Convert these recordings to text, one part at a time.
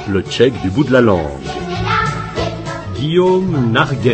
Le tchèque du bout de la langue. Guillaume Narguet.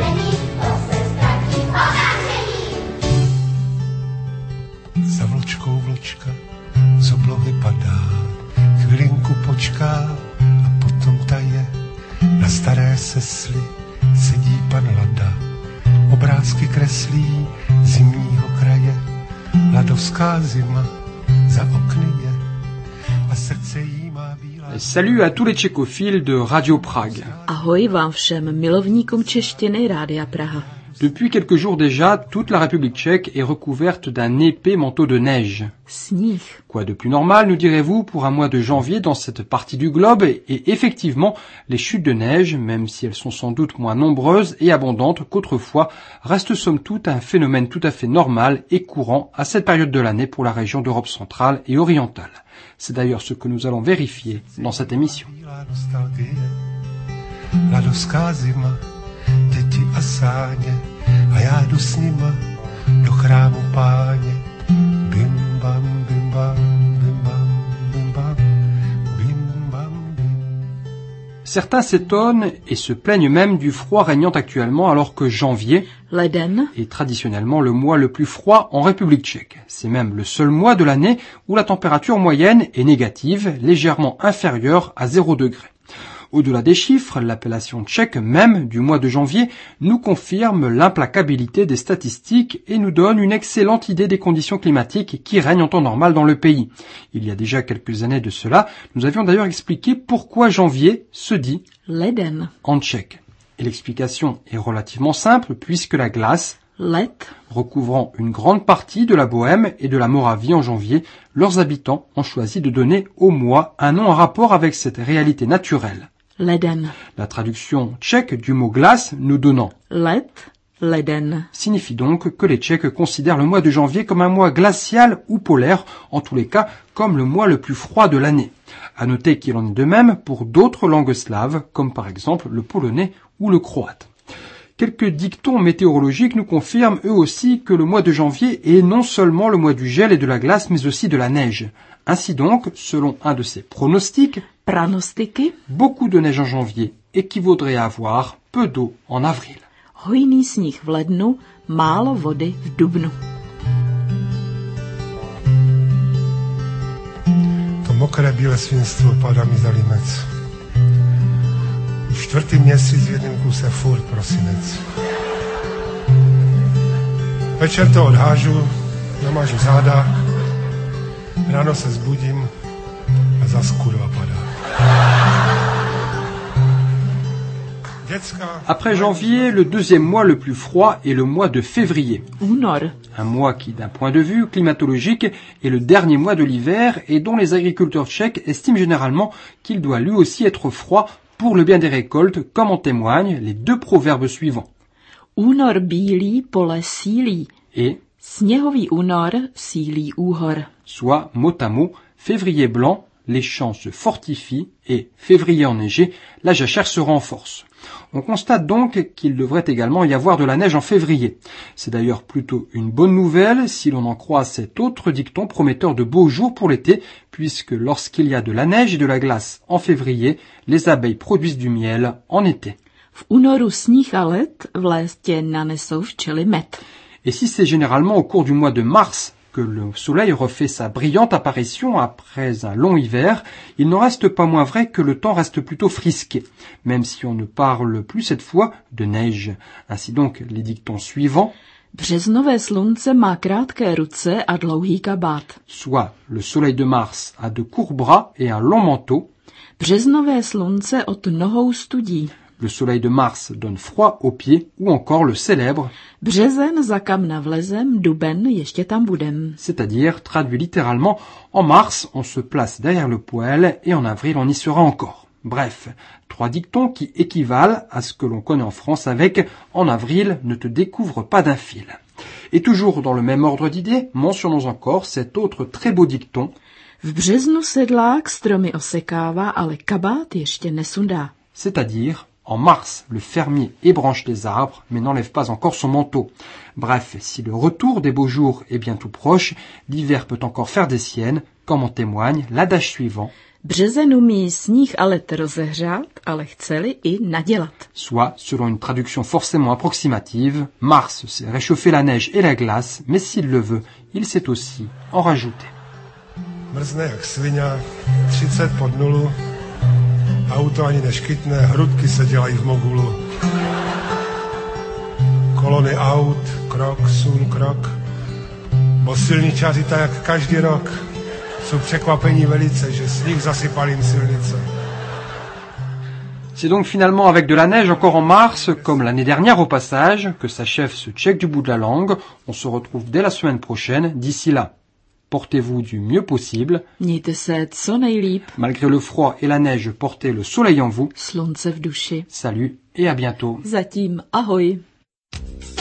Za vločkou vločka z oblohy padá, chvilinku počká a potom taje. Na staré sesli sedí pan Lada, obrázky kreslí zimního kraje. Ladovská zima za okny je a srdce jí má bílá. Salut à tous les tchécophiles de Radio Prague. Ahoj vám všem milovníkům češtiny Rádia Praha. Depuis quelques jours déjà, toute la République tchèque est recouverte d'un épais manteau de neige. Sníh. Quoi de plus normal, nous direz-vous, pour un mois de janvier dans cette partie du globe, et effectivement, les chutes de neige, même si elles sont sans doute moins nombreuses et abondantes qu'autrefois, restent somme toute un phénomène tout à fait normal et courant à cette période de l'année pour la région d'Europe centrale et orientale. C'est d'ailleurs ce que nous allons vérifier dans cette émission. Ladovská zima, děti a sáně, a já jdu s nima do chrámu Páně. Bim bam, bim bam, bim bam, bim bam, bim bam, bim. Certains s'étonnent et se plaignent même du froid régnant actuellement alors que janvier Leden est traditionnellement le mois le plus froid en République tchèque. C'est même le seul mois de l'année où la température moyenne est négative, légèrement inférieure à 0 degré. Au-delà des chiffres, l'appellation tchèque même du mois de janvier nous confirme l'implacabilité des statistiques et nous donne une excellente idée des conditions climatiques qui règnent en temps normal dans le pays. Il y a déjà quelques années de cela, nous avions d'ailleurs expliqué pourquoi janvier se dit Leden. En tchèque. Et l'explication est relativement simple puisque la glace, Let, recouvrant une grande partie de la Bohême et de la Moravie en janvier, leurs habitants ont choisi de donner au mois un nom en rapport avec cette réalité naturelle. Leden. La traduction tchèque du mot glace nous donnant Let, Leden. signifie donc que les Tchèques considèrent le mois de janvier comme un mois glacial ou polaire, en tous les cas comme le mois le plus froid de l'année. À noter qu'il en est de même pour d'autres langues slaves, comme par exemple le polonais ou le croate. Quelques dictons météorologiques nous confirment eux aussi que le mois de janvier est non seulement le mois du gel et de la glace, mais aussi de la neige. Ainsi donc, selon un de ces pronostics, Pranostiky. beaucoup de neige en janvier équivaudrait à avoir peu d'eau en avril. Hojný sníh v lednu, málo vody v dubnu. To mokré bílé svinstvo padá mi za límec. Už 4. měsíc v jednom kuse furt prosinec. Večer to odhážu, namážu záda, ráno se zbudím a zas kurva padá. Après janvier, le deuxième mois le plus froid est le mois de février. Únor. Un mois qui, d'un point de vue climatologique, est le dernier mois de l'hiver et dont les agriculteurs tchèques estiment généralement qu'il doit lui aussi être froid pour le bien des récoltes, comme en témoignent les deux proverbes suivants. Únor bílý, pole sílí. Et, Sněhový únor sílí úhor. soit mot à mot, février blanc, les champs se fortifient et, février enneigé, la jachère se renforce. On constate donc qu'il devrait également y avoir de la neige en février. C'est d'ailleurs plutôt une bonne nouvelle si l'on en croit cet autre dicton prometteur de beaux jours pour l'été, puisque lorsqu'il y a de la neige et de la glace en février, les abeilles produisent du miel en été. V únoru sníh a led, v létě nanesou včely med. Et si c'est généralement au cours du mois de mars que le soleil refait sa brillante apparition après un long hiver, il n'en reste pas moins vrai que le temps reste plutôt frisqué, même si on ne parle plus cette fois de neige. Ainsi donc, les dictons suivants, Březnové slunce má krátké ruce a dlouhý kabát. soit le soleil de mars a de courts bras et un long manteau, Březnové slunce od nohou studí. le soleil de mars donne froid aux pieds, ou encore le célèbre, Březen za kamna vlezem, duben ještě tam budem. c'est-à-dire, traduit littéralement, en mars on se place derrière le poêle et en avril on y sera encore. Bref, 3 dictons qui équivalent à ce que l'on connaît en France avec « en avril, ne te découvre pas d'un fil ». Et toujours dans le même ordre d'idées, mentionnons encore cet autre très beau dicton. V březnu sedlák stromy osekává, ale kabát ještě nesundá. C'est-à-dire, en mars, le fermier ébranche les arbres, mais n'enlève pas encore son manteau. Bref, si le retour des beaux jours est bientôt proche, l'hiver peut encore faire des siennes, comme en témoigne l'adage suivant. Březen umí sníh a led rozehřát, ale chce-li i nadělat. Soit, selon une traduction forcément approximative, Mars sait réchauffer la neige et la glace, mais s'il le veut, il sait aussi en rajouter. Mrzne jak sviňák, 30 pod nulu, auto ani neškytne, hrudky se dělají v mogulu. Kolony aut, krok, sun, krok, bo silničáři tak jak každý rok jsou překvapení velice, že sníh zasypal jim silnice. C'est donc finalement avec de la neige encore en mars, comme l'année dernière au passage, que s'achève ce check du bout de la langue. On se retrouve dès la semaine prochaine. D'ici là, portez-vous du mieux possible. Mějte se co nejlíp. Malgré le froid et la neige, portez le soleil en vous. Slunce v duši. Salut et à bientôt. Zatím ahoj.